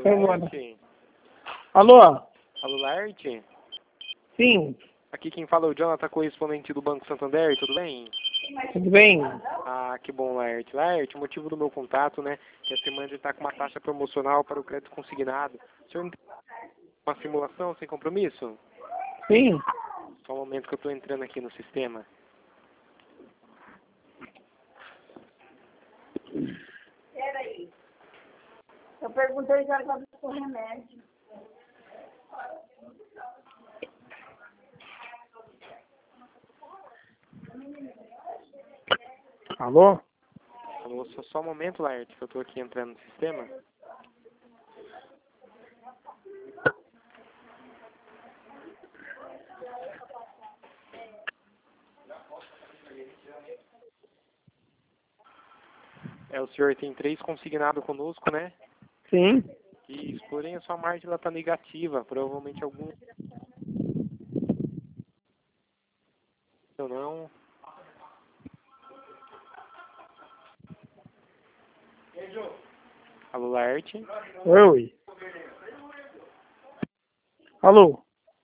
Laerte. Alô? Alô, Laerte? Sim, Aqui quem fala é o Jonathan, correspondente do Banco Santander, tudo bem? tudo bem? Ah, que bom, Laerte. Laerte, o motivo do meu contato, né, que a Semana está com uma taxa promocional para o crédito consignado. O senhor não tem uma simulação sem compromisso? Sim. Só um momento que eu estou entrando aqui no sistema. Peraí. Eu perguntei já agora do remédio. Alô? Alô, só um momento, Laerte, que eu estou aqui entrando no sistema. O senhor tem 3 consignado conosco, né? Sim. E, porém, a sua margem está negativa. Provavelmente algum... ou não. Alô, Laerte? Oi. Alô?